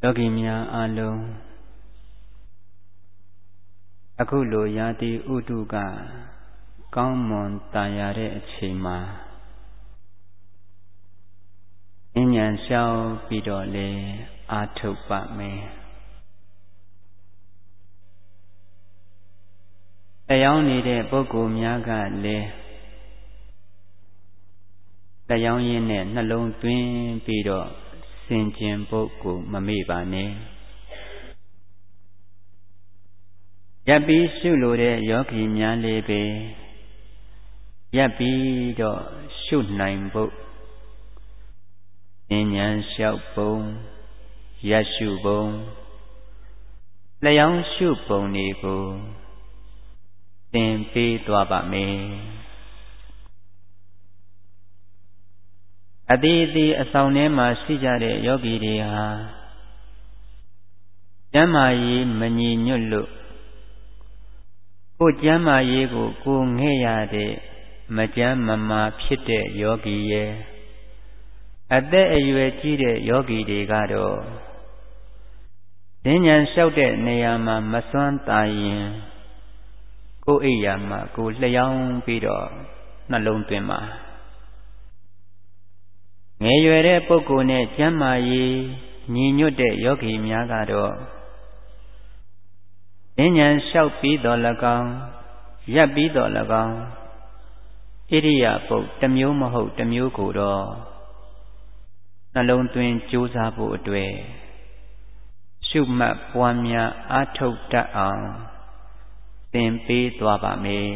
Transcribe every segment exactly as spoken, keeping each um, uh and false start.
ယောဂီများအားလုံးအခုလိုရာသီဥတုကကောင်းမွန်တန်ရာတဲ့အချိန်မှာဉာဏ်ဉာဏ်လျှောက်ပြီးတော့လေအာထုတ်ပါမယ်။တရားနေတဲ့ပုဂ္ဂိုလ်များကလည်းတရားရင်းနဲ့နှလုံးသွင်းပြီးတော့စင်ကြင်ပုဂ္ဂိုလ်မမေ့ပါနဲ့ရပ်ပြီးရှုလို့တဲ့ယောဂီများလေးပဲရပ်ပြီးတော့ရှုနိုင်ဖို့ဉာဏ်ဉာဏ်လျှောက်ပုံရပ်ရှုပုံလျောင်းရှုပုံတွေကိုသင်ပေးသွားပါမယ်အတိအသီအဆောင်ထဲမှာရှိကြတဲ့ယောဂီတွေဟာကျမ်းမာရေးမညီညွတ်လို့ကိုယ်ကျမ်းမာရေးကိုကိုယ်ငဲ့ရတဲ့မကျမ်းမမာဖြစ်တဲ့ယောဂီရဲ့အသက်အရွယ်ကြီးတဲ့ယောဂီတွေကတော့ဉာဏ်ဉာဏ်လျှောက်တဲ့နေရာမှာမစွမ်းသာရင်ကိုယ်အိယာမှာကိုယ်လျောင်းပြီးတော့နှလုံးသွင်းပါငယ်ရွယ်တဲ့ပုဂ္ဂိုလ်နဲ့ကျမ်းမာရေးညီညွတ်တဲ့ယောဂီများကတော့ဉာဏ်ဉာဏ်လျှောက်ပြီးတော်၎င်းရပ်ပြီးတော်၎င်းဣရိယာပုတ်တစ်မျိုးမဟုတ်တစ်မျိုးကိုတော့နှလုံးသွင်းကြိုးစားဖို့အတွက်ရှုမှတ်ပွားများအားထုတ်တတ်အောင်သင်ပေးသွားပါမယ်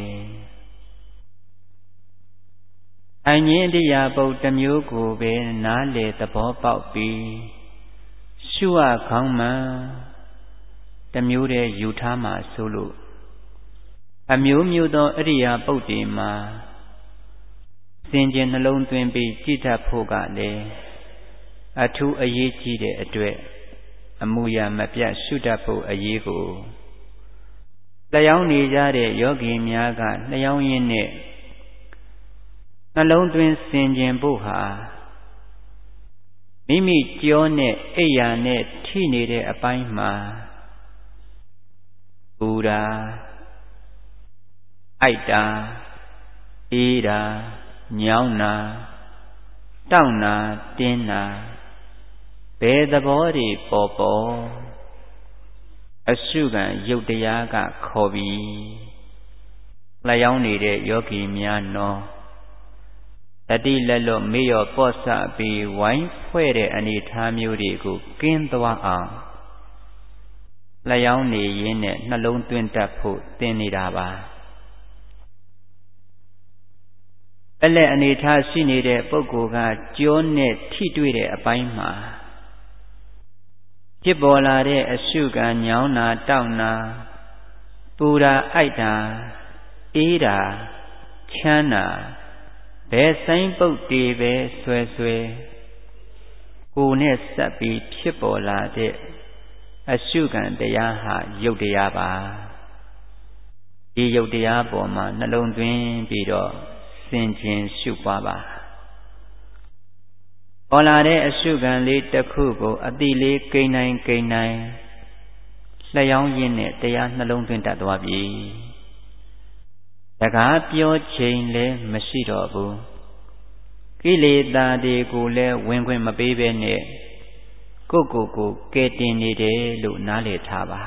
အငြင်းတရားပုတ်တစ်မျိုးကိုပဲနားလေသဘောပေါက်ပြီးရှုရခေါင်းမှန်တစ်မျိုးတည်းယူထားမှဆိုလို့အမျိုးမျိုးသောအရိယာပုတ်တွေမှာစင်ကြင်နှလုံးသွင်းပြီးကြည်တတ်ဖို့ကလည်းအထူးအရေးကြီးတဲ့အတွက်အမှုရာမပြတ်ရှုတတ်ဖို့အရေးကိုလျောင်းနေကြတဲ့ယောဂီများကလျောင်းရင်းနဲ့နှလုံးသွင်းစင်ကြင်ဖို့ဟာမိမိကြောနဲ့အိယာနဲ့ထိနေတဲ့အပိုင်းမှာပူတာအိုက်တာအေးတာညောင်းတာတောင့်တာတင်းတာဘယ်သဘောတွေပေါ်ပေါ်အရှုခံယုတ်တရားကခေါ်ပြီးလျောင်းနေတဲ့ယောဂီများနော်တတိလက်လို့မေ့ရော့ပေါ့ဆပြီးဝိုင်းဖွဲ့တဲ့အနေထားမျိုးတွေကိုကင်းသွားအောင်လျောင်းနေရင်းနဲ့နှလုံးသွင်းတတ်ဖို့သင်နေတာပါအဲ့လက်အနေထားရှိနေတဲ့ပုဂ္ဂိုလ်ကကြောနဲ့ထိတွေ့တဲ့အပိုင်းမှာဖြစ်ပေါ်လာတဲ့အရှုခံညောင်းတာတောင့်တာပူတာအိုက်တာအေးတာချမ်းတာဘယ်ဆိုင်ပုတ်တွေပဲဆွဲဆွဲကိုယ်နဲ့ဆက်ပြီးဖြစ်ပေါ်လာတဲ့အရှုခံတရားဟာယုတ်တရားပါဒီယုတ်တရားပေါ်မှာနှလုံးသွင်းပြီးတော့စင်ကြင်ရှုပွားပါပေါ်လာတဲ့အရှုခံလေးတစ်ခုကိုအတိလေးကိန်းနိုင်ကိန်းနိုင်လျောင်းရင်းနဲ့တရားနှလုံးသွင်းတတ်သွားပြီတကားပြောချိန်လည်းမရှိတော့ဘူးကိလေသာတွေကိုလည်းဝင်ခွင့်မပေးဘဲနဲ့ကိုယ့်ကိုယ်ကိုကယ်တင်နေတယ်လို့နားလည်ထားပါ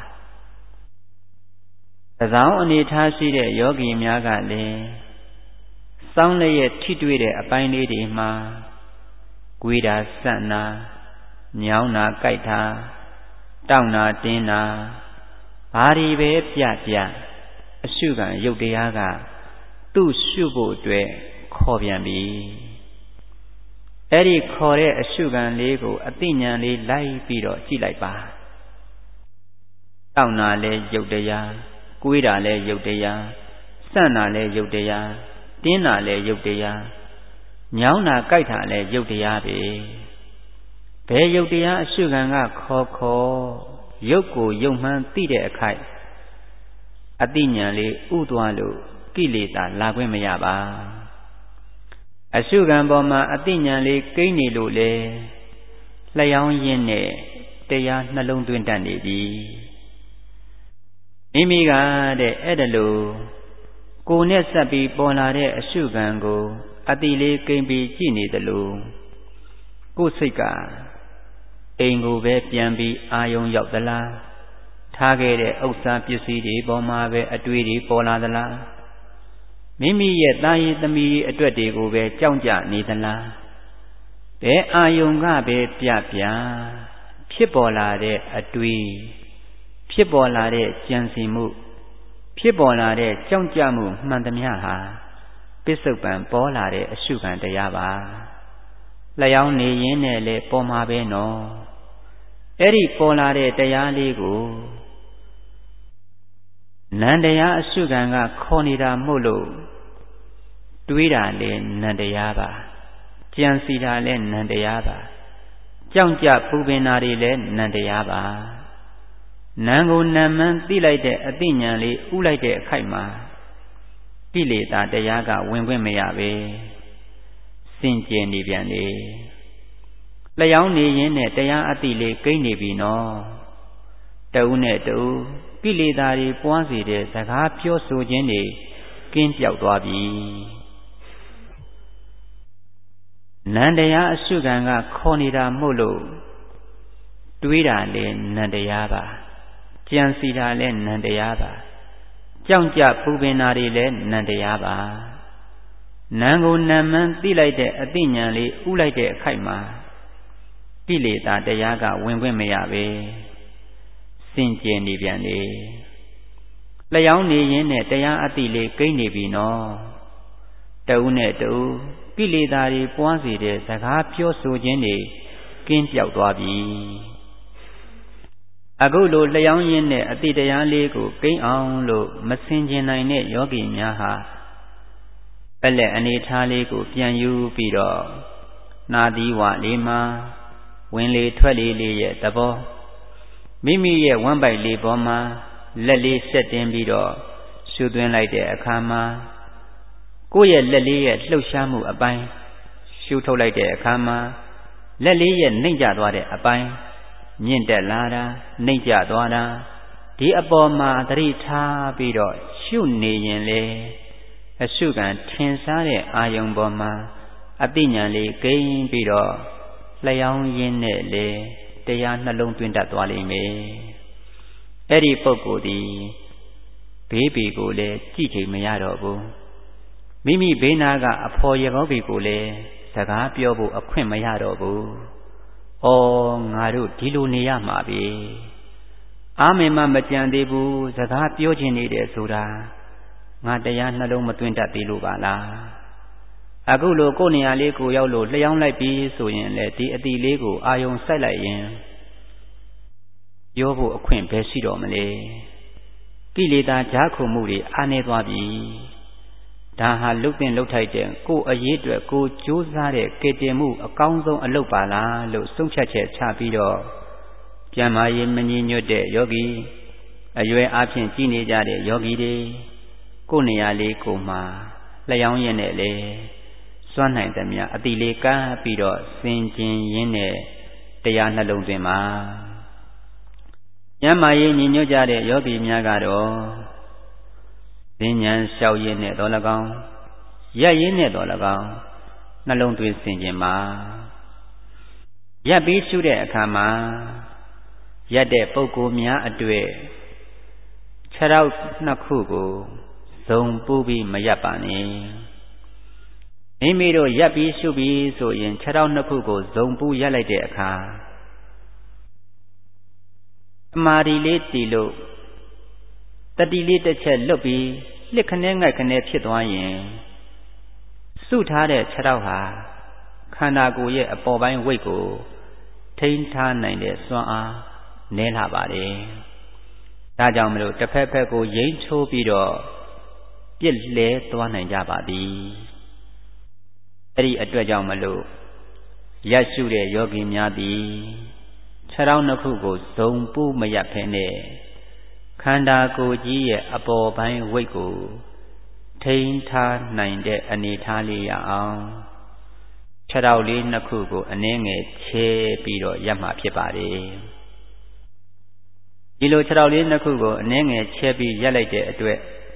သဇောင်းအနေထားရှိတဲ့ယောဂီများကလည်းစောင်းလည်းရဲ့ထိတွေ့တဲ့အပိုင်းလေးတွေမှာကွေးတာဆန့်တာညောင်းတာကြိုက်တာတောင့်တာတင်းတာဘာတွေပဲပြပြအရှုခံယုတ်တရားကသူ့ရှုဖို့အတွက်ခေါ်ပြန်ပြီအဲ့ဒီခေါ်တဲ့အရှုခံလေးကိုအသိဉာဏ်လေးလိုက်ပြီးတော့ကြည့်လိုက်ပါတောင့်တာလဲယုတ်တရားကွေးတာလဲယုတ်တရားဆန့်တာလဲယုတ်တရားတင်းတာလဲယုတ်တရားညောင်းတာကြိုက်တာလဲယုတ်တရားပဲဘယ်ယုတ်တရားအရှုခံကခေါ်ခေါ်ယုတ်ကိုယုတ်မှန်းသိတဲ့အခိုက်အသိဉာဏ်လေးဥသွားလို့ကိလေသာလာခွင့်မရပါအရှုခံပေါ်မှာအသိဉာဏ်လေးကိန်းနေလို့လေလျောင်းရင်းနဲ့တတရားနှလုံးသွင်းတတ်နေပြီမိမိကတဲ့အဲ့ဒါလို့ကိုယ်နဲ့ဆက်ပြီးပေါ်လာတဲ့အရှုခံကိုအတိလေးကိမ့်ပြီးကြည့်နေတယ်လို့ကိုယ်စိတ်ကအိမ်ကိုပဲပြန်ပြီးအာယုံရောက်သလားထားခဲ့တဲ့ဥစ္စာပစ္စည်းတွေပေါ်မှာပဲအတွေ့တွေပေါ်လာသလားမိမိရဲ့သားရည်သမီးရဲ့အတွက်တွေကိုပဲကြောက်ကြနေသလားဘယ်အာယုံကပဲပြပြဖြစ်ပေါ်လာတဲ့အတွေ့ဖြစ်ပေါ်လာတဲ့ကြံစီမှုဖြစ်ပေါ်လာတဲ့ကြောက်ကြမှုမှန်သမျှဟာပစ္စုပန်ပေါ်လာတဲ့အရှုခံတရားပါလျောင်းနေရင်းနဲ့လေပေါ်မှာပဲနော်အဲ့ဒီပေါ်လာတဲ့တရားလေးကိုနန္တရားအရှုခံကခေါ်နေတာမို့လို့တွေးတာလေနန္တရားပါကြံစီတာလေနန္တရားပါကြောက်ကြပူပင်တာတွေလည်းနန္တရားပါနံကိုနံမှန်းသိလိုက်တဲ့အသိဉာဏ်လေးဥလိုက်တဲ့အခိုက်မှာကိလေသာတရားကဝင်ခွင့်မရပဲစင်ကြယ်နေပြန်လေလျောင်းနေရင်းနဲ့တရားအသိလေးကိန်းနေပြီနော်တဦးနဲ့တဦးကိလေသာတွေပွားစေတဲ့စကားပြောဆိုခြင်းတွေကင်းပြောက်သွားပြီနန္တရားအရှုခံကခေါ်နေတာမို့လို့တွေးတာလေနန္တရားပါကြံစီတာလည်းနန္တရားပါကြောက်ကြပူပင်တာတွေလည်းနန္တရားပါနံကိုနံမှန်းသိလိုက်တဲ့အသိဉာဏ်လေးဥလိုက်တဲ့အခိုက်မှာကိလေသာတရားကဝင်ခွင့်မရပဲစင်ကြယ်နေပြန်လေလျောင်းနေရင်းနဲ့တရားအသိလေးကိန်းနေပြီနော်တဦးနဲ့တဦးကိလေသာတွေပွားစေတဲ့စကားပြောဆိုခြင်းတွေကင်းပြောက်သွားပြီအခုလိုလျောင်းရင်းနဲ့အတိတရားလေးကိုကိန်းအောင်လို့မစင်ကျင်နိုင်တဲ့ယောဂီများဟာပက်လက်အနေထားလေးကိုပြန်ယူပြီးတော့နာသီဝလေးမှာဝင်လေထွက်လေလေးရဲ့သဘောမိမိရဲ့ဝမ်းပိုက်လေးပေါ်မှာလက်လေးဆက်တင်ပြီးတော့ရှုသွင်းလိုက်တဲ့အခါမှာကိုယ့်ရဲ့လက်လေးရဲ့လှုပ်ရှားမှုအပိုင်းရှုထုတ်လိုက်တဲ့အခါမှာလက်လေးရဲ့နှိမ့်ကျသွားတဲ့အပိုင်းမြင့်တက်လာတာနှိမ့်ကျသွားတာဒီအပေါ်မှာသတိထားပြီးတော့ရှုနေရင်လေအရှုခံထင်ရှားတဲ့အာယုံပေါ်မှာအသိဉာဏ်လေးကိန်းပြီးတော့လျောင်းရင်းနဲ့လေတရားနှလုံးသွင်းတတ်သွားလိမ့်မယ်အဲ့ဒီပုဂ္ဂိုလ်ဒီဘေးဘီကိုလည်းကြည့်ချိန်မရတော့ဘူးမိမိဘေးနာကအဖော်ရကောဘီကိုလည်းစကားပြောဖို့အခွင့်မရတော့ဘူးဩငါတို့ဒီလိုနေရမှာပဲအားမင်မမကြံသေးဘူးစကားပြောချင်နေတယ်ဆိုတာငါတရားနှလုံးမသွင်းတတ်သေးလို့ပါလားအခုလိုကိုယ်နေရာလေးကိုရောက်လို့လျောင်းလိုက်ပြီဆိုရင်လေဒီအတီလေးကိုအာယုံစိုက်လိုက်ရင်ပြောဖို့အခွင့်ပဲရှိတော့မလဲကိလေသာဈာခုမှုတွေအာနေသွားပြီဒါဟာလုတ်တင်လုတ်ထိုက်တဲ့ကိုယ်အရေးအတွက်ကိုယ်ကြိုးစားတဲ့ကယ်တင်မှုအကောင်းဆုံးအလုပ်ပါလားလို့ဆုံးဖြတ်ချက်ချပြီးတော့ပြန်မာရေးမငြင်းညွတ်တဲ့ယောဂီအရွယ်အချင်းကြီးနေကြတဲ့ယောဂီတွေကိုယ်နေရာလေးကိုမှလျောင်းရင်းနဲ့လေစွန့်နိုင်သမျှအတိလေးကမ်းပြီးတော့စင်ကျင်ရင်းနဲ့တရားနှလုံးသွင်းမှာညမာရေးညီညွတ်ကြတဲ့ယောဂီများကတော့ဉာဏ်လျှောက်ရင်းနဲ့တော်၎င်းရက်ရင်းနဲ့တော်၎င်းနှလုံးသွင်းစင်ကျင်မှာရက်ပြီးရှုတဲ့အခါမှာရက်တဲ့ပုဂ္ဂိုလ်များအတွေ့ခြေထောက်နှစ်ခုကိုဇုံပူးပြီးမရက်ပါနဲ့မိမိတို့ရက်ပြီးရှုပြီးဆိုရင်ခြေထောက်နှစ်ခုကိုဇုံပူးရက်လိုက်တဲ့အခါအမာဒီလေးတီလို့တတိလေးတစ်ချက်လွတ်ပြီးလှစ်ခနဲငိုက်ခနဲဖြစ်သွားရင်စုထားတဲ့ခြေထောက်ဟာခန္ဓာကိုယ်ရဲ့အပေါ်ပိုင်းဝိတ်ကိုထိန်းထားနိုင်တဲ့စွမ်းအားနည်းလာပါတယ်ဒါကြောင့်မလို့တစ်ဖက်ဖက်ကိုယိမ်းချိုးပြီးတော့ပြစ်လဲသွားနိုင်ကြပါသည်အဲ့ဒီအတွက်ကြောင့်မလို့ရက်ရှုတဲ့ယောဂီများသည်ခြေထောက်နှစ်ခုကိုဇုံပူးမရက်ဖဲနဲ့ခန္ဓာကိုယ်ကြီးရဲ့အပေါ်ပိုင်းဝိတ်ကိုထိန်းထားနိုင်တဲ့အနေထားလေးရအောင်ခြေထောက်လေးနှစ်ခုကိုအနည်းငယ်ချဲပြီးတော့ရပ်မှာဖြစ်ပါတယ်ဒီလိုခြေထောက်လေးနှစ်ခုကိုအနည်းငယ်ချဲပြီးရက်လိုက်တဲ့အတွက်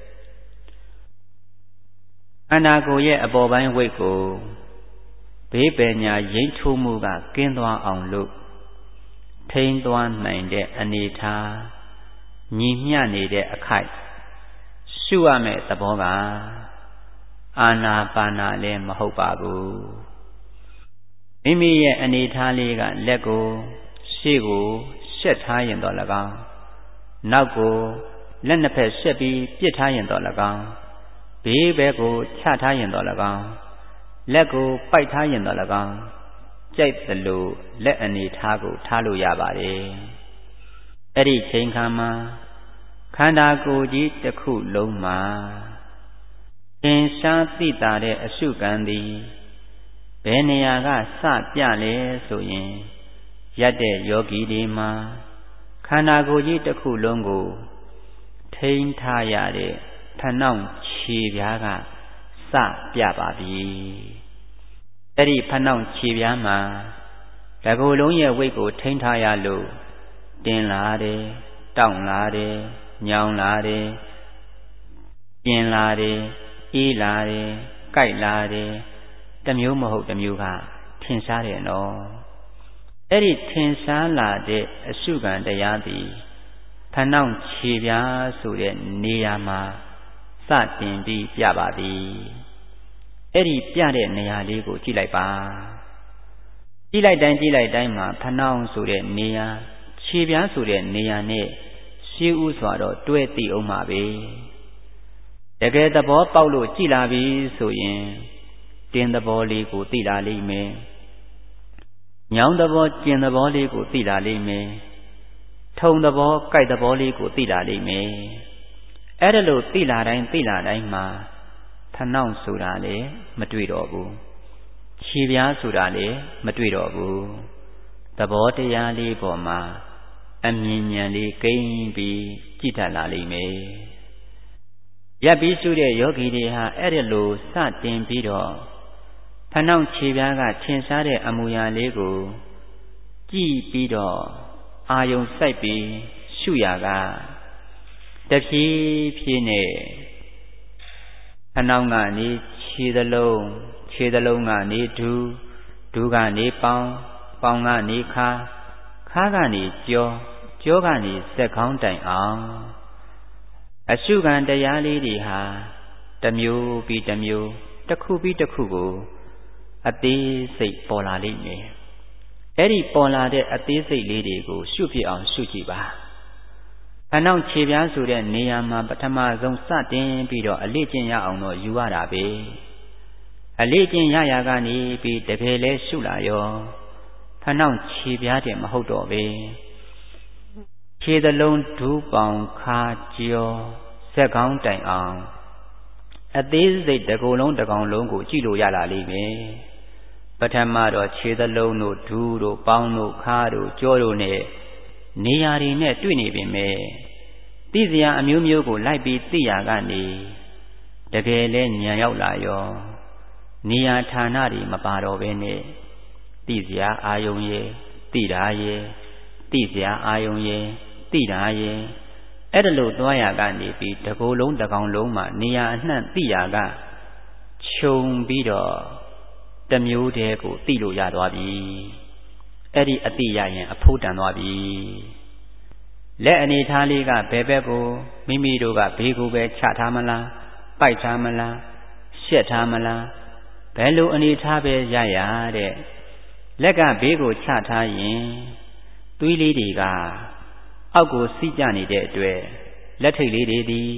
ခန္ဓာကိုယ်ရဲ့အပေါ်ပိုင်းဝိတ်ကိုဘေးပညာရိမ့်ထိုးမှုကကင်းသွားအောင်လို့ထိန်းသွားနိုင်တဲ့အနေထားညီမျှနေတဲ့အခိုက်ရှုရမယ့်သဘောကအာနာပါနာလည်းမဟုတ်ပါဘူးမိမိရဲ့အနေထားလေးကလက်ကိုရှေ့ကိုရှက်ထားရင်တော့၎င်းနောက်ကိုလက်နှစ်ဖက်ရှက်ပြီးပြစ်ထားရင်တော့၎င်းဘေးဘက်ကိုချထားရင်တော့၎င်းလက်ကိုပိုက်ထားရင်တော့၎င်းကြိုက်သလိုလက်အနေထားကိုထားလို့ရပါတယ်အဲ့ဒီချိန်ခါမှာခန္ဓာကိုယ်ကြီးတစ်ခုလုံးမှာသင်ရှားသိတာတဲ့အရှုခံသည်ဘယ်နေရာကစပြလဲဆိုရင်ရက်တဲ့ယောဂီတွေမှာခန္ဓာကိုယ်ကြီးတစ်ခုလုံးကိုထိန်းထားရတဲ့ဖဏောင့်ခြေပြားကစပြပါပြီအဲ့ဒီဖဏောင့်ခြေပြားမှာတကူလုံးရဲ့ဝိတ်ကိုထိန်းထားရလို့တင်လာတယ်တောင့်လာတယ်ညောင်းလာတယ်ပြင်းလာတယ်အေးလာတယ်ကြိုက်လာတယ်တမျိုးမဟုတ်တမျိုးကထင်ရှားတယ်နော်အဲ့ဒီထင်ရှားလာတဲ့အရှုခံတရားသည်ဖဏောင့်ခြေပြားဆိုတဲ့နေရာမှာစတင်ပြီးပြပါသည်အဲ့ဒီပြတဲ့နေရာလေးကိုကြည့်လိုက်ပါကြည့်လိုက်တိုင်းကြည့်လိုက်တိုင်းမှာဖဏောင့်ဆိုတဲ့နေရာခြေပြားဆိုတဲ့နေရာနဲ့ရှေးဥစွာတော့တွဲသိအောင်ပါပဲတကယ်သဘောပေါက်လို့ကြည်လာပြီဆိုရင်တင်းသဘောလေးကိုသိလာလိမ့်မယ်ညောင်းသဘောကျင်သဘောလေးကိုသိလာလိမ့်မယ်ထုံသဘောကြိုက်သဘောလေးကိုသိလာလိမ့်မယ်အဲ့ဒါလို့သိလာတိုင်းသိလာတိုင်းမှာဖဏောင့်ဆိုတာလေမတွေ့တော့ဘူးခြေပြားဆိုတာလေမတွေ့တော့ဘူးသဘောတရားလေးပေါ်မှာအမြင်ဉာဏ်လေးကိန်းပြီးကြည့်တတ်လာလိမ့်မယ်ရပ်ပြီးရှုတဲ့ယောဂီတွေဟာအဲ့ဒါလို့စတင်ပြီးတော့ဖဏောင့်ခြေပြားကထင်ရှားတဲ့အမူအရာလေးကိုကြည့်ပြီးတော့အာယုံစိုက်ပြီးရှုရကတဖြည်းဖြည်းနဲ့ဖဏောင့်ကနေခြေသလုံးခြေသလုံးကနေဒူးဒူးကနေပေါင်းပေါင်းကနေခါခါကနေကြောကြောကနေစက်ခေါင်းတိုင်အောင်အရှုခံတရားလေးတွေဟာတစ်မျိုးပြီးတစ်မျိုးတစ်ခုပြီးတစ်ခုကိုအသေးစိတ်ပေါ်လာလိမ့်မယ်အဲ့ဒီပေါ်လာတဲ့အသေးစိတ်လေးတွေကိုရှုဖြစ်အောင်ရှုကြည့်ပါဖဏောင့်ခြေပြားဆိုတဲ့နေရာမှာပထမဆုံးစတင်ပြီးတော့အလေးကျင့်ရအောင်တော့ယူရတာပဲအလေးကျင့်ရရာကနေပြီးတကယ်လဲရှုလာရောဖဏောင့်ခြေပြားတဲ့မဟုတ်တော့ပဲခြေသလုံးဒူးပေါင်ခါကြောစက်ကောင်းတိုင်အောင်အသေးစိတ်တစ်ကိုယ်လုံးတစ်ကောင်လုံးကိုကြည့်လို့ရလာလိမ့်မယ်ပထမတော့ခြေသလုံးတို့ဒူးတို့ပေါင်းတို့ခါတို့ကြောတို့နဲ့နေရာတွေနဲ့တွေ့နေပင်မဲ့သိစရာအမျိုးမျိုးကိုလိုက်ပြီးသိရကနေတကယ်လဲဉာဏ်ရောက်လာရောနေရာဌာနတွေမပါတော့ဘဲနဲ့သိစရာအာယုံရဲ့သိတာရဲ့သိစရာအာယုံရဲ့သိတာရဲ့အဲ့ဒါလို့သွားရကနေပြီးတကိုယ်လုံးတစ်ကောင်လုံးမှာနေရာအနှံ့သိရကခြုံပြီးတော့တမျိုးတည်းကိုသိလို့ရသွားပြီအဲ့ဒီအသိရရင်အဖို့တန်သွားပြီလက်အနေထားလေးကဘယ်ဘက်ကိုမိမိတို့ကဘေးကိုပဲချထားမလားပိုက်ထားမလားရှက်ထားမလားဘယ်လိုအနေထားပဲရရတဲ့လက်ကဘေးကိုချထားရင်သွေးလေးတွေကအောက်ကိုစီးကျနေတဲ့အတွက်လက်ထိပ်လေးတွေသည်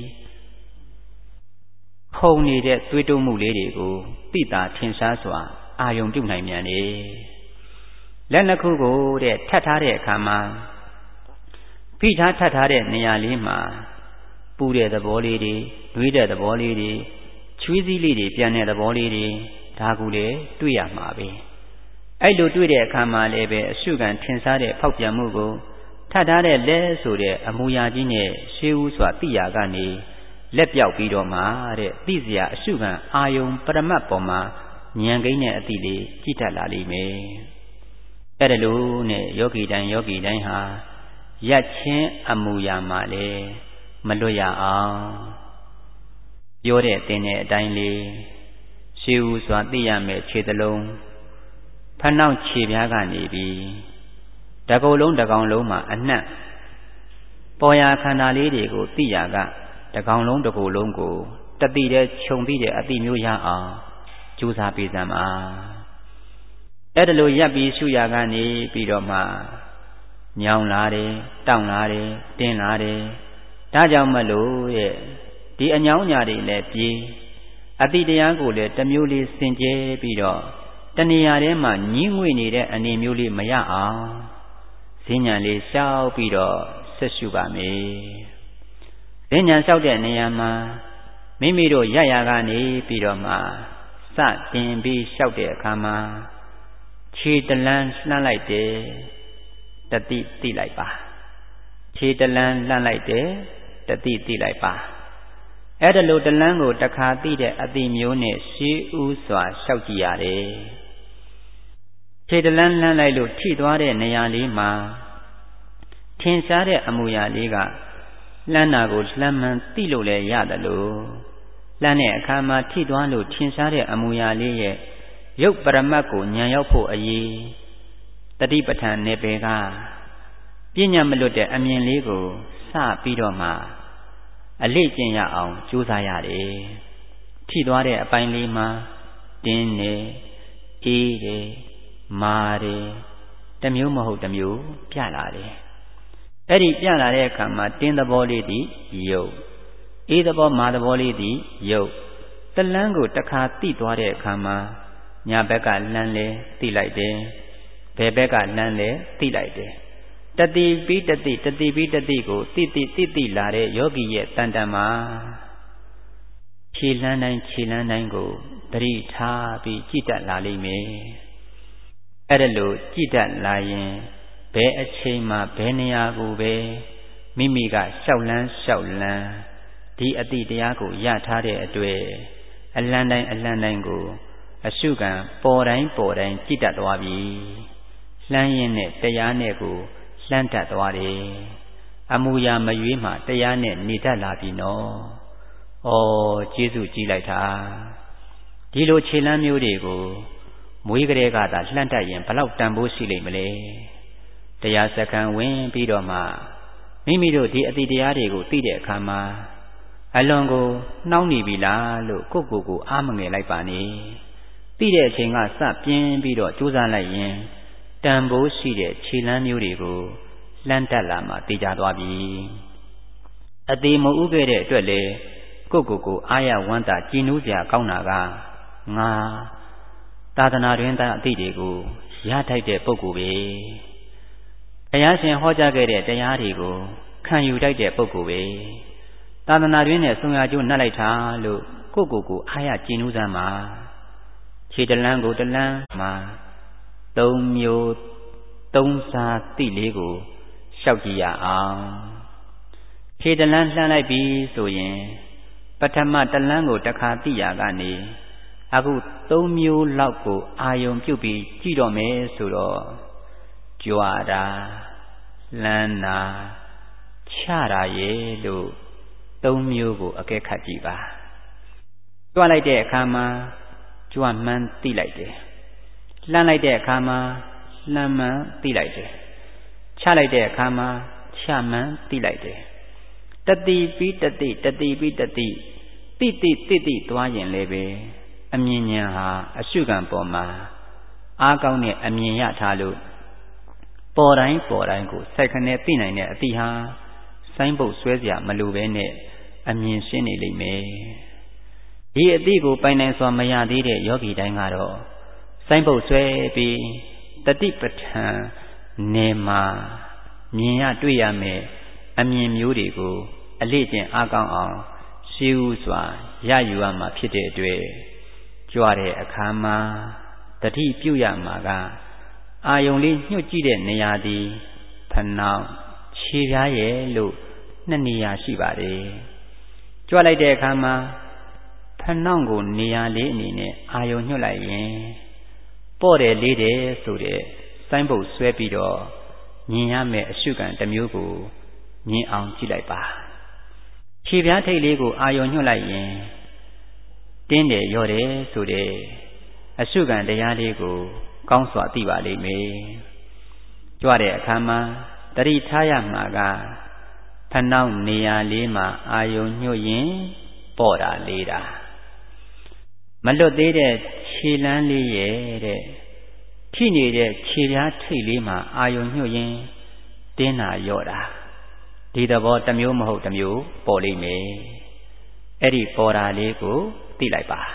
ခုန်နေတဲ့သွေးတိုးမှုလေးတွေကိုသိတာထင်ရှားစွာအာယုံပြုနိုင်မြန်နေလက်နှစ်ခုကိုတဲ့ထပ်ထားတဲ့အခါမှာဖိထားထပ်ထားတဲ့နေရာလေးမှာပူတဲ့သဘောလေးတွေနှွေးတဲ့သဘောလေးတွေချွေးစည်းလေးတွေပြန်တဲ့သဘောလေးတွေဒါကူလေတွေ့ရမှာပဲအဲ့လိုတွေ့တဲ့အခါမှာလည်းပဲအရှုခံထင်ရှားတဲ့ဖောက်ပြန်မှုကိုထပ်ထားတဲ့လက်ဆိုတဲ့အမူအရာကြီးနဲ့ရှေးဦးစွာသိရာကနေလက်ပြောက်ပြီးတော့မှတဲ့သိစရာအရှုခံအာယုံပရမတ်ပေါ်မှာဉာဏ်ကိန်းနဲ့အတိလေးကြည့်တတ်လာလိမ့်မယ်အဲ့ဒါလို့နဲ့ယောဂီတိုင်းယောဂီတိုင်းဟာရက်ချင်းအမူအရာမှလည်းမလွတ်ရအောင်ပြောတဲ့တင်တဲ့အတိုင်းလေးရှေးဦးစွာသိရမယ်ခြေတလုံးဖနှောင့်ခြေပြားကနေပြီးတကုတ်လုံးတကောင်လုံးမှာအနှံ့ပေါ်ရာခန္ဓာလေးတွေကိုသိရကတကောင်လုံးတကုတ်လုံးကိုတတိတဲ့ခြုံပြီးတဲ့အတိမျိုးရအောင်ကြိုးစားပေးစမ်းပါအဲ့ဒါလိုရပ်ပြီးရှုရကနေပြီးတော့မှညောင်းလာတယ်တောင့်လာတယ်တင်းလာတယ်ဒါကြောင့်မလို့တဲ့ဒီအညောင်းညာတွေလည်းပြေးအတိတရားကိုလည်းတစ်မျိုးလေးစင်ကြဲပြီးတော့တဏှာထဲမှာညှိငွေနေတဲ့အနေမျိုးလေးမရအောင်ဈဉ္ဉံလေးလျှောက်ပြီးတော့ဆက်ရှုပါမယ်ဈဉ္ဉံလျှောက်တဲ့နေရာမှာမိမိတို့ရရကနေပြီးတော့မှစတင်ပြီးလျှောက်တဲ့အခါမှာခြေတလန်းလှမ်းလိုက်တယ်တတိသိလိုက်ပါခြေတလန်းလှမ်းလိုက်တယ်တတိသိလိုက်ပါအဲ့ဒါလိုတလန်းကိုတစ်ခါသိတဲ့အတိမျိုးနဲ့ရှေးဥစွာလျှောက်ကြည့်ရတယ်ခြေတလန်းလှမ်းလိုက်လို့ထိသွားတဲ့နေရာလေးမှာထင်ရှားတဲ့အမူအရာလေးကလှမ်းတာကိုလှမ်းမှန်သိလို့လည်းရတယ်လို့လှမ်းတဲ့အခါမှာထိသွားလို့ထင်ရှားတဲ့အမူအရာလေးရဲ့ရုပ်ပရမတ်ကိုဉာဏ်ရောက်ဖို့အရေးတတိပဋ္ဌာန်နယ်ပယ်ကပြဉ္ညာမလွတ်တဲ့အမြင်လေးကိုစပြီးတော့မှအလေးကျင့်ရအောင်ကြိုးစားရတယ်ထိသွားတဲ့အပိုင်းလေးမှာတင်းနေအေးတယ်မာတယ်တမျိုးမဟုတ်တမျိုးပြလာတယ်အဲ့ဒီပြလာတဲ့အခါမှာတင်းသဘောလေးသည်ယုတ်အေးသဘောမာသဘောလေးသည်ယုတ်တလန်းကိုတစ်ခါတိသွားတဲ့အခါမှာညာဘက်ကလှမ်းလဲတိလိုက်တယ်ဘယ်ဘက်ကလှမ်းလဲတိလိုက်တယ်တတိပိတတိတတိပိတတိကိုတိတိတိတိလာတဲ့ယောဂီရဲ့တန်တန်မှာခြေလန်းတိုင်းခြေလန်းတိုင်းကိုသတိထားပြီးကြည်တတ်လာလိမ့်မယ်အဲ့ဒါလို့ကြည်တတ်လာရင်ဘယ်အချိန်မှာဘယ်နေရာကိုပဲမိမိကရှောက်လန်းရှောက်လန်းဒီအတိတရားကိုရထားတဲ့အတွေ့အလန်းတိုင်းအလန်းတိုင်းကိုအရှုခံပေါ်တိုင်းပေါ်တိုင်းကြည်တတ်သွားပြီလှမ်းရင်နဲ့တရားနဲ့ကိုလှမ်းတတ်သွားတယ်အမူအရာမရွေးမှတရားနဲ့နေတတ်လာပြီနော်ဩကျေးဇူးကြီးလိုက်တာဒီလိုခြေလမ်းမျိုးတွေကိုမွေးကလေးကသာလှမ်းတတ်ရင်ဘလောက်တန်ဖိုးရှိလိမ့်မလဲတရားစခန်းဝင်ပြီးတော့မှမိမိတို့ဒီအတိတရားတွေကိုသိတဲ့အခါမှာအလွန်ကိုနှောင်းနေပြီလားလို့ကိုယ့်ကိုယ်ကိုအားမငယ်လိုက်ပါနဲ့သိတဲ့အချိန်ကစပြင်းပြီးတော့ကြိုးစားလိုက်ရင်တန်ဖိုးရှိတဲ့ခြေလမ်းမျိုးတွေကိုလှမ်းတတ်လာမှသိကြသွားပြီအသေးမဥခဲ့တဲ့အတွက်လေကိုယ့်ကိုယ်ကိုအားရဝမ်းသာကြည်နူးစရာကောင်းတာကငါသာသနာတွင်သားအသည့်တွေကိုရထိုက်တဲ့ပုဂ္ဂိုလ်ပဲဘုရားရှင်ဟောကြားခဲ့တဲ့တရားတွေကိုခံယူထိုက်တဲ့ပုဂ္ဂိုလ်ပဲသာသနာတွင်နဲ့ဆုံရကျိုးနှက်လိုက်တာလို့ကိုယ့်ကိုယ်ကိုအားရကြည်နူးစမ်းပါခြေတလန်းကိုတလန်းမှာသုံးမျိုးသုံးစားတိလေးကိုရှောက်ကြည့်ရအောင်ခြေတလန်းလှမ်းလိုက်ပြီဆိုရင်ပထမတလန်းကိုတစ်ခါတိရကနေအခုသုံးမျိုးလောက်ကိုအာယုံပြုတ်ပြီးကြည့်တော့မယ်ဆိုတော့ကြွားတာလှမ်းတာချတာရဲ့လို့သုံးမျိုးကိုအကဲခတ်ကြည့်ပါကြွားလိုက်တဲ့အခါမှာကြွားမှန်းသိလိုက်တယ်လှမ်းလိုက်တဲ့အခါမှာလှမ်းမှန်းသိလိုက်တယ်ချလိုက်တဲ့အခါမှာချမှန်းသိလိုက်တယ်တတိပိတတိတတိပိတတိတိတိတိတိသွားရင်လည်းပဲအမြင်ဉာဏ်ဟာအရှုခံပေါ်မှာအားကောင်းတဲ့အမြင်ရထားလို့ပေါ်တိုင်းပေါ်တိုင်းကိုစိုက်ခနဲ့သိနိုင်တဲ့အတိဟာဆိုင်းပုတ်ဆွဲစရာမလိုပဲနဲ့အမြင်ရှင်းနေလိမ့်မယ်ဒီအတိကိုပိုင်နိုင်စွာမရသေးတဲ့ယောဂီတိုင်းကတော့ဆိုင်းပုတ်ဆွဲပြီးတတိပဋ္ဌာန်နေမှာမြင်ရတွေ့ရမယ်အမြင်မျိုးတွေကိုအလေးကျင့်အားကောင်းအောင်ရှေးဥစွာရယူရမှာဖြစ်တဲ့အတွက်ကြွတဲ့အခါမှာတတိပြုရမှာကအာယုံလေးညှို့ကြည့်တဲ့နေရာသည်ဖနှောင်းခြေပြားရဲ့လို့နှစ်နေရာရှိပါတယ်ကြွလိုက်တဲ့အခါမှာဖနှောင်းကိုနေရာလေးအနေနဲ့အာယုံညှို့လိုက်ရင်ပေါ့တယ်လေးတယ်ဆိုတဲ့ဆိုင်းပုတ်ဆွဲပြီးတော့မြင်ရမယ့်အရှုခံတစ်မျိုးကိုမြင်အောင်ကြည့်လိုက်ပါခြေပြားထိတ်လေးကိုအာရုံညွှတ်လိုက်ရင်တင်းတယ်ရော့တယ်ဆိုတဲ့အရှုခံတရားလေးကိုကောင်းစွာသိပါလိမ့်မယ်ကြွတဲ့အခါမှာတတိထားရမှာကဖနှောင်းနေရာလေးမှာအာယုံညွှတ်ရင်ပေါ့တာလေးတာမလွတ်သေးတဲ့ခြေလမ်းလေးရဲ့တဲ့ထိနေတဲ့ခြေပြားထိတ်လေးမှာအာယုံညွှတ်ရင်တင်းတာရော့တာဒီသဘောတစ်မျိုးမဟုတ်တစ်မျိုးပေါ်လိမ့်မယ်အဲ့ဒီပေါ်တာလေးကိုသိလိုက်ပါ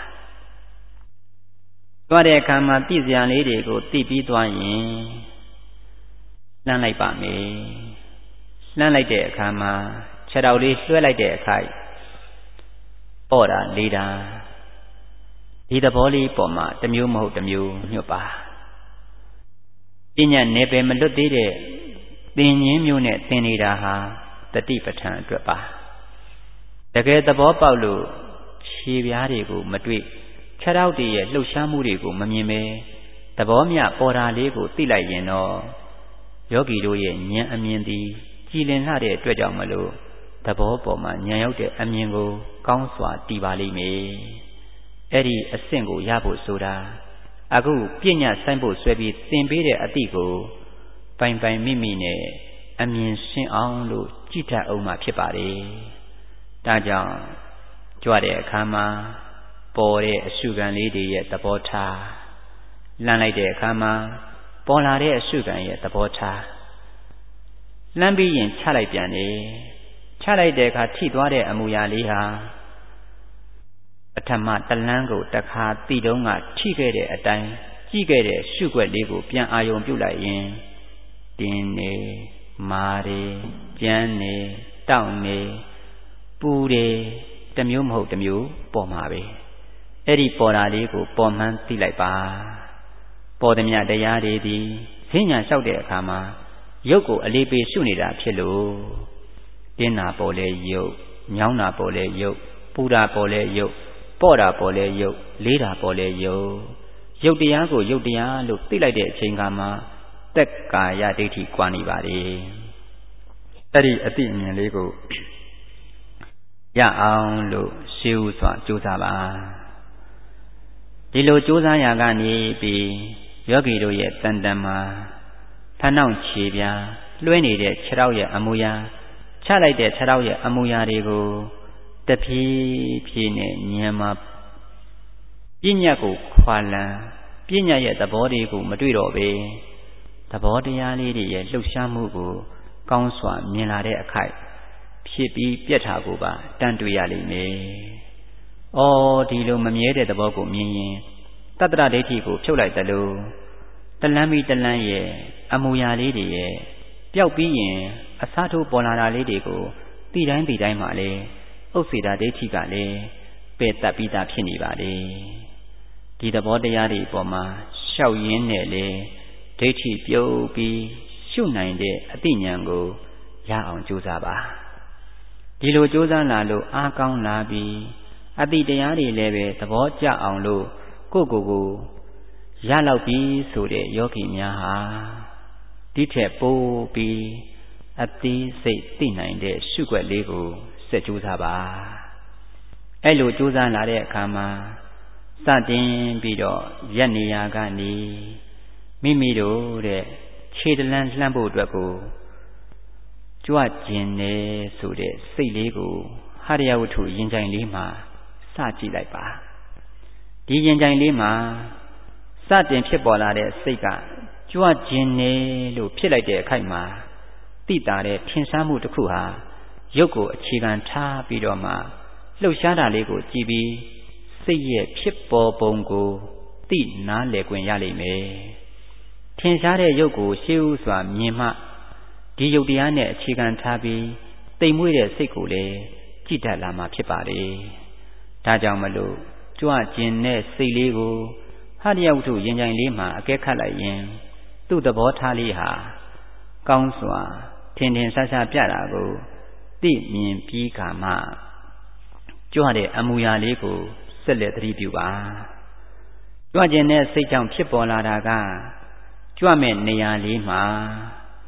သွားတဲ့အခါမှာသိစရာလေးတွေကိုသိပြီးသွားရင်လှမ်းလိုက်ပါမယ်လှမ်းလိုက်တဲ့အခါမှာခြေတော်လေးလွှဲလိုက်တဲ့အခါပေါ်တာလေးတာဒီသဘောလေးပေါ်မှာတစ်မျိုးမဟုတ်တစ်မျိုးညွတ်ပါပညာနယ်ပယ်မလွတ်သေးတဲ့သင်ញင်းမျိုးနဲ့သင်နေတာဟာတတိပဋ္ဌာန်အတွက်ပါတကယ်သဘောပေါက်လို့ခြေပြားတွေကိုမတွေ့ခြေထောက်တွေရဲ့လှုပ်ရှားမှုတွေကိုမမြင်ပဲသဘောမျှပေါ်တာလေးကိုသိလိုက်ရင်တော့ယောဂီတို့ရဲ့ဉာဏ်အမြင်သည်ကြည်လင်လာတဲ့အတွက်ကြောင့်မလို့သဘောပေါ်မှာဉာဏ်ရောက်တဲ့အမြင်ကိုကောင်းစွာတည်ပါလိမ့်မယ်အဲ့ဒီအဆင့်ကိုရဖို့ဆိုတာအခုပြညာဆိုင်ဖို့ဆွဲပြီးသင်ပေးတဲ့အသည့်ကိုပိုင်ပိုင်မိမိနဲ့အမြင်ရှင်းအောင်လို့ကြည့်တတ်အောင်မှဖြစ်ပါတယ်ဒါကြောင့်ကြွတဲ့အခါမှာပေါ်တဲ့အရှုခံလေးတွေရဲ့သဘောထားလှမ်းလိုက်တဲ့အခါမှာပေါ်လာတဲ့အရှုခံရဲ့သဘောထားလှမ်းပြီးရင်ချလိုက်ပြန်တယ်ချလိုက်တဲ့အခါထိသွားတဲ့အမူအရာလေးဟာပထမတလန်းကိုတစ်ခါတိတုံးကထိခဲ့တဲ့အတိုင်းကြည့်ခဲ့တဲ့ရှုွက်လေးကိုပြန်အာရုံပြုလိုက်ရင်တင်းနေမာနေကြမ်းနေတောင့်နေပူတယ်တစ်မျိုးမဟုတ်တစ်မျိုးပေါ်မှာပဲအဲ့ဒီပေါ်တာလေးကိုပေါ်မှန်းသိလိုက်ပါပေါ်သည်မြတရားတွေသည်ဈဉ္ညာလျှောက်တဲ့အခါမှာရုပ်ကိုအလေးပေးရှုနေတာဖြစ်လို့တင်းတာပေါ်လဲရုပ်ညောင်းတာပေါ်လဲရုပ်ပူတာပေါ်လဲရုပ်ပေါ့တာပေါ်လဲရုပ်လေးတာပေါ်လဲရုပ်ရုပ်တရားကိုရုပ်တရားလို့သိလိုက်တဲ့အချိန်ကမှသက်ကာယဒိဋ္ဌိကွာနေပါလေအဲ့ဒီအတိအမြင်လေးကိုရအောင်လို့ရှေးဥစွာကြိုးစားပါဒီလိုကြိုးစားရကနေပြီးယောဂီတို့ရဲ့တန်တန်မှာဖနှောင့်ခြေပြားလွှဲနေတဲ့ခြေထောက်ရဲ့အမူအရာချလိုက်တဲ့ခြေထောက်ရဲ့အမူအရာတွေကိုတဖြည်းဖြည်းနဲ့ဉာဏ်မှာပညာကိုခွာလန်းပညာရဲ့သဘောတွေကိုမတွေ့တော့ပဲသဘောတရားလေးတွေရဲ့လှုပ်ရှားမှုကိုကောင်းစွာမြင်လာတဲ့အခိုက်ဖြစ်ပြီးပြက်တာကိုပါတန်တွေ့ရလိမ့်မယ်။အော်ဒီလိုမမြဲတဲ့သဘောကိုမြင်ရင်တတ္တရဒိဋ္ဌိကိုဖြုတ်လိုက်တယ်လို့တလန်းပြီးတလန်းရဲ့အမူအရာလေးတွေရဲ့ပျောက်ပြီးရင်အစားထိုးပေါ်လာတာလေးတွေကိုတည်တိုင်းတည်တိုင်းမှာလေဥစ္စေတာဒိဋ္ဌိကလည်းပယ်တတ်ပြီးသားဖြစ်နေပါလေဒီသဘောတရားတွေအပေါ်မှာရှောက်ရင်းနဲ့လေဒိဋ္ဌိပြုတ်ပြီးရှုနိုင်တဲ့အသိဉာဏ်ကိုရအောင်ကြိုးစားပါဒီလိုကြိုးစားလာလို့အားကောင်းလာပြီးအသိတရားတွေလည်းပဲသဘောကျအောင်လို့ကိုယ့်ကိုယ်ကိုရလောက်ပြီးဆိုတဲ့ယောဂီများဟာဒီထက်ပိုပြီးအသိစိတ်သိနိုင်တဲ့ရှုွက်လေးကိုစက်ကြိုးစားပါအဲ့လိုကြိုးစားလာတဲ့အခါမှာစတင်ပြီးတော့ရက်နေရာကနေမိမိတို့တဲ့ခြေတလန်းလှမ်းဖို့အတွက်ကိုကြွကျင်နေဆိုတဲ့စိတ်လေးကိုဟရိယဝတ္ထုရင်ကြိုင်လေးမှာစကြည့်လိုက်ပါဒီရင်ကြိုင်လေးမှာစတင်ဖြစ်ပေါ်လာတဲ့စိတ်ကကြွကျင်နေလို့ဖြစ်လိုက်တဲ့အခိုက်မှာတိတာတဲ့ထင်ရှားမှုတစ်ခုဟာရုပ်ကိုအခြေခံထားပြီးတော့မှလှုပ်ရှားတာလေးကိုကြည့်ပြီးစိတ်ရဲ့ဖြစ်ပေါ်ပုံကိုသိနားလည်ခွင့်ရလိမ့်မယ်ထင်ရှားတဲ့ရုပ်ကိုရှေးဥစွာမြင်မှဒီရုပ်တရားနဲ့အခြေခံထားပြီးတိမ်မွေ့တဲ့စိတ်ကိုလည်းကြည့်တတ်လာမှာဖြစ်ပါလေဒါကြောင့်မလို့ကြွကျင်တဲ့စိတ်လေးကိုဟရိယဝတ္ထုရင်ကြိုင်လေးမှာအကဲခတ်လိုက်ရင်သူ့သဘောထားလေးဟာကောင်းစွာထင်ထင်ရှားရှားပြတာကိုသိမြင်ပြီးခါမှကြွတဲ့အမူအရာလေးကိုဆက်လက်သတိပြုပါကြွကျင်တဲ့စိတ်ကြောင့်ဖြစ်ပေါ်လာတာကကြွမဲ့နေရာလေးမှာမ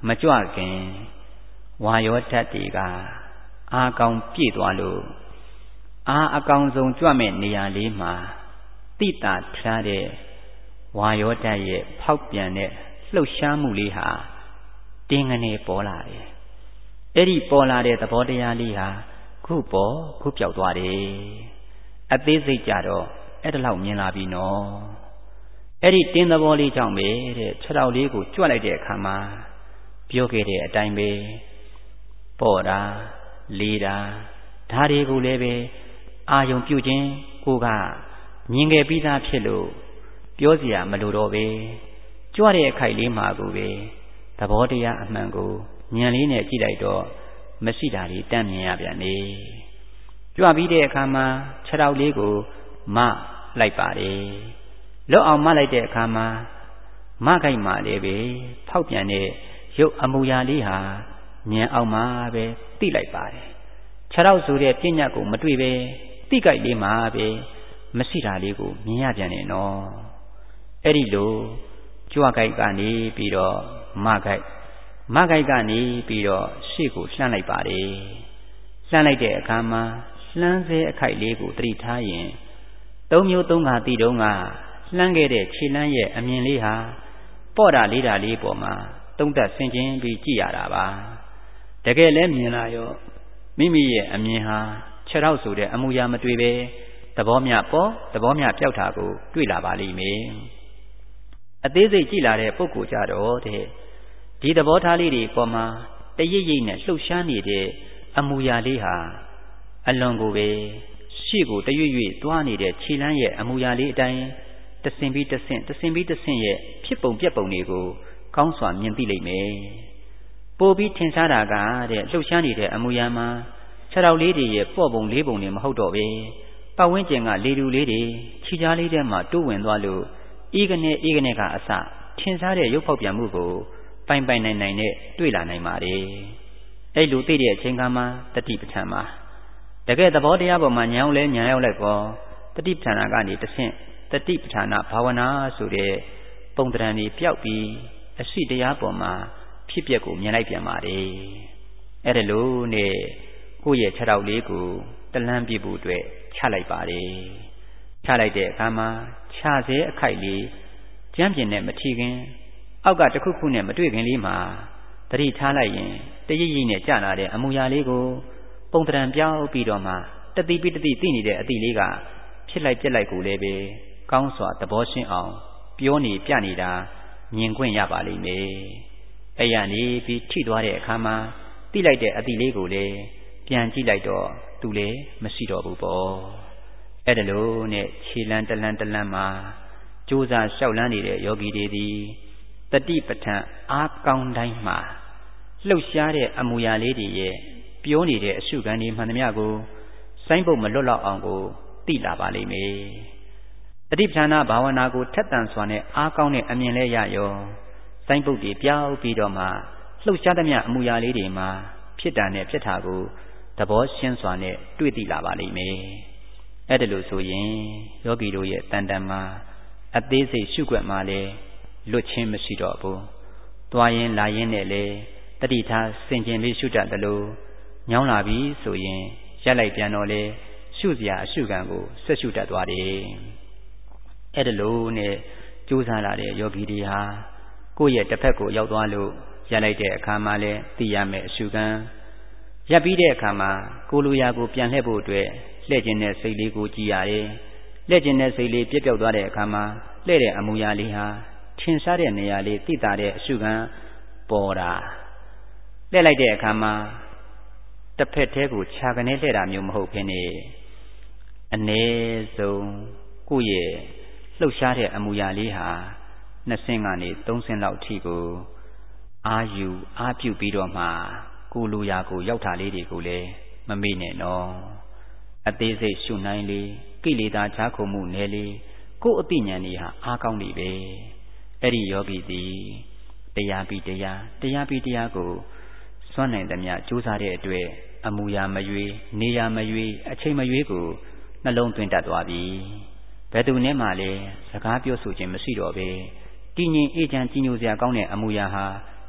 မကြွခင်ဝါယောဓာတ်တွေကအာကောင်ပြည့်သွားလို့အာအကောင်ဆုံးကြွမဲ့နေရာလေးမှာတိတာထားတဲ့ဝါယောဓာတ်ရဲ့ဖောက်ပြန်တဲ့လှုပ်ရှားမှုလေးဟာတင်းငနေပေါ်လာတယ်။အဲ့ဒီပေါ်လာတဲ့သဘောတရားလေးဟာခုပေါ်ခုပြောက်သွားတယ်။အသေးစိတ်ကြတော့အဲ့ဒါလောက်မြင်လာပြီနော်။အဲ့ဒီတင်းသဘောလေးကြောင့်ပဲတဲ့ခြေထောက်လေးကိုကြွလိုက်တဲ့အခါမှာပြောခဲ့တဲ့အတိုင်းပဲပေါ်တာလေးတာဒါတွေကိုလည်းပဲအာယုံပြုခြင်းကိုကမြင်ခဲ့ပြီးသားဖြစ်လို့ပြောစရာမလိုတော့ပဲကြွတဲ့အခိုက်လေးမှာကိုပဲသဘောတရားအမှန်ကိုဉာဏ်လေးနဲ့ကြည့်လိုက်တော့မရှိတာလေးတန်းမြင်ရပြန်နေကြွပြီးတဲ့အခါမှာခြေထောက်လေးကိုမလိုက်ပါတယ်လွတ်အောင်မလိုက်တဲ့အခါမှာမခိုက်မှလည်းပဲဖောက်ပြန်တဲ့ရုပ်အမူအရာလေးဟာဉာဏ်အောင်မှပဲသိလိုက်ပါတယ်ခြေထောက်ဆိုတဲ့ပြဉ္ညာကိုမတွေ့ပဲသိကြိုက်လေးမှာပဲမရှိတာလေးကိုမြင်ရပြန်နေနော်အဲ့ဒီလိုကြွကြိုက်ကနေပြီးတော့မကြိုက်မကြိုက်ကနေပြီးတော့ရှေ့ကိုလှမ်းလိုက်ပါတယ်လှမ်းလိုက်တဲ့အခါမှာလှမ်းစေအခိုက်လေးကိုသတိထားရင်သုံးမျိုးသုံးခါတိတုံးကလှမ်းခဲ့တဲ့ခြေလမ်းရဲ့အမြင်လေးဟာပေါ့တာလေးတာလေးပေါ်မှာတုံးတက်ဆင်ခြင်ပြီးကြည့်ရတာပါတကယ်လဲမြင်လာရောမိမိရဲ့အမြင်ဟာခြေထောက်ဆိုတဲ့အမူအရာမတွေ့ပဲသဘောမျှပေါ်သဘောမျှပျောက်တာကိုတွေ့လာပါလိမ့်မယ်အသေးစိတ်ကြည့်လာတဲ့ပုဂ္ဂိုလ်ကြတော့တဲ့ဒီသဘောထားလေးတွေပေါ်မှာတရိပ်ရိပ်နဲ့လှုပ်ရှားနေတဲ့အမူအရာလေးဟာအလွန်ကိုပဲရှေ့ကိုတရွေ့ရွေ့သွားနေတဲ့ခြေလမ်းရဲ့အမူအရာလေးအတိုင်းတဆင်ပြီးတဆင့်တဆင်ပြီးတဆင့်ရဲ့ဖြစ်ပုံပြက်ပုံတွေကိုကောင်းစွာမြင်သိလိမ့်မယ်ပိုပြီးထင်ရှားတာကတဲ့လှုပ်ရှားနေတဲ့အမူအရာမှာခြေထောက်လေးတွေရဲ့ပေါ့ပုံလေးပုံတွေမဟုတ်တော့ပဲပတ်ဝန်းကျင်ကလေတူလေးတွေခြေကြားလေးထဲမှာတိုးဝင်သွားလို့ဤကနေဤကနေကအစထင်ရှားတဲ့ရုပ်ဖောက်ပြန်မှုကိုပိုင်ပိုင်နိုင်နိုင်နဲ့တွေ့လာနိုင်ပါတယ်အဲ့လိုသိတဲ့အချိန်ကမှတတိပဋ္ဌာန်မှာတကယ်သဘောတရားပေါ်မှာဉာဏ်အောင်လဲဉာဏ်ရောက်လိုက်ကောတတိပဋ္ဌာန်ကနေတဆင့်တတိပဋ္ဌာန်ဘာဝနာဆိုတဲ့ပုံတရံကြီးပျောက်ပြီးအရှိတရားပေါ်မှာဖြစ်ပျက်ကိုမြင်လိုက်ပြန်ပါတယ်အဲ့ဒါလို့နဲ့ကိုယ့်ရဲ့ခြေထောက်လေးကိုတလန်းပြဖို့အတွက်ချလိုက်ပါတယ်ချလိုက်တဲ့အခါမှာခြာစေအခိုက်လေးကြမ်းပြင်းနဲ့မထီခင်အောက်ကတစ်ခုခုနဲ့မတွေ့ခင်လေးမှာတတိထားလိုက်ရင်တရိပ်ရိပ်နဲ့ကြာလာတဲ့အမူအရာလေးကိုပုံတရံပြောင်းပြီးတော့မှတတိပိတတိသိနေတဲ့အတိလေးကဖြစ်လိုက်ပြက်လိုက်ကိုလည်းပဲကောင်းစွာသဘောရှင်းအောင်ပြောနေပြနေတာမြင်ခွင့်ရပါလိမ့်မယ်အဲ့ရနေပြီးထိသွားတဲ့အခါမှာသိလိုက်တဲ့အတိလေးကိုလည်းပြန်ကြည့်လိုက်တော့သူလည်းမရှိတော့ဘူးပေါ့အဲ့ဒါလို့နဲ့ခြေလန်းတလန်းတလန်းမှာကြိုးစားလျှောက်လန်းနေတဲ့ယောဂီတွေသည်တတိပဋ္ဌာန်အားကောင်းတိုင်းမှာလှုပ်ရှားတဲ့အမူအရာလေးတွေရဲ့ပြောနေတဲ့အရှုခံတွေမှန်သမျှကိုစိုင်းပုတ်မလွတ်လောက်အောင်ကိုသိလာပါလိမ့်မယ်တတိပဋ္ဌာန်ဘာဝနာကိုထက်သန်စွာနဲ့အားကောင်းတဲ့အမြင်လဲရရောစိုင်းပုတ်တွေပြောင်းပြီးတော့မှလှုပ်ရှားသမျှအမူအရာလေးတွေမှာဖြစ်တာနဲ့ဖြစ်တာကိုသဘောရှင်းစွာနဲ့တွေ့သိလာပါလိမ့်မယ်အဲ့ဒါလို့ဆိုရင်ယောဂီတို့ရဲ့တန်တန်မှာအသေးစိတ်ရှုွက်မှာလဲလွတ်ချင်းမရှိတော့ဘူးသွားရင်လာရင်နဲ့လဲတတိထားစင်ကျင်လေးရှုတတ်တယ်လို့ညောင်းလာပြီဆိုရင်ရက်လိုက်ပြန်တော့လဲရှုစရာအရှုခံကိုဆက်ရှုတတ်သွားတယ်အဲ့ဒါလို့နဲ့ကြိုးစားလာတဲ့ယောဂီတွေဟာကိုယ့်ရဲ့တစ်ဖက်ကိုရောက်သွားလို့ရက်လိုက်တဲ့အခါမှာလဲသိရမယ်အရှုခံရပ်ပြီးတဲ့အခါမှာကိုလိုရာကိုပြန်လှည့်ဖို့အတွက်လှည့်ခြင်းတဲ့စိတ်လေးကိုကြည်ရတယ်လှည့်ခြင်းတဲ့စိတ်လေးပြက်ပြောက်သွားတဲ့အခါမှာလှည့်တဲ့အမူအရာလေးဟာထင်ရှားတဲ့နေရာလေးသိတာတဲ့အရှုခံပေါ်တာလှည့်လိုက်တဲ့အခါမှာတစ်ဖက်သေးကိုခြာကနေလှည့်တာမျိုးမဟုတ်ဘဲနဲ့အ ਨੇ ဆုံးကိုယ့်ရဲ့လှုပ်ရှားတဲ့အမူအရာလေးဟာနှစ်ဆင့်ကနေသုံးဆင့်လောက်ထိကိုအာယူအာပြုပြီးတော့မှကိုလိုရာကိုရောက်တာလေးတွေကိုလည်းမမေ့နဲ့နော်အသေးစိတ်ရှုနိုင်လေကိလေသာချားခုံမှုနယ်လေကိုယ်အသိဉာဏ်ကြီးဟာအားကောင်းနေပဲအဲ့ဒီယောဂီသည်တရားပြီးတရားတရားပြီးတရားကိုစွန့်နိုင်သမျှကြိုးစားတဲ့အတွက်အမူအရာမရွေးနေရာမရွေးအချိန်မရွေးကိုနှလုံးသွင်းတတ်သွားပြီဘယ်သူနဲ့မှလည်းစကားပြောဆိုခြင်းမရှိတော့ပဲတည်ငြိမ်အေးချမ်းကြည်ညိုစရာကောင်းတဲ့အမူအရာဟာ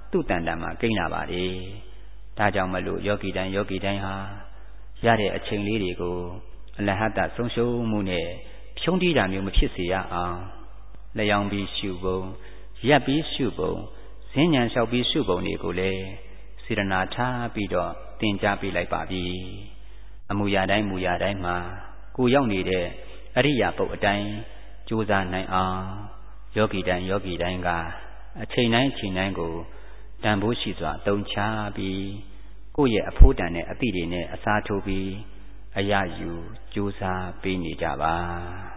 သူ့တန်တန်မှာကိန်းလာပါလေဒါကြောင့်မလို့ယောဂီတိုင်းယောဂီတိုင်းဟာရတဲ့အချိန်လေးတွေကိုအလဟတဆုံးရှုံးမှုနဲ့ဖြုံးတီးတာမျိုးမဖြစ်စေရအောင်လျောင်းပြီးရှုပုံရပ်ပြီးရှုပုံဈဉ္ဉံလျှောက်ပြီးရှုပုံတွေကိုလည်းစေရနာထားပြီးတော့သင်ကြားပေးလိုက်ပါပြီအမူအရာတိုင်းမူအရာတိုင်းမှာကိုရောက်နေတဲ့အရိယာပုတ်အတိုင်းကြိုးစားနိုင်အောင်ယောဂီတိုင်းယောဂီတိုင်းကအချိန်တိုင်းအချိန်တိုင်းကိုတန်ဖိုးရှိစွာတုံချပြီးကိုယ့်ရဲ့အဖို့တန်တဲ့အသည့်တွေနဲ့အစားထိုးပြီးအရယူကြိုးစားပေးနေကြပါ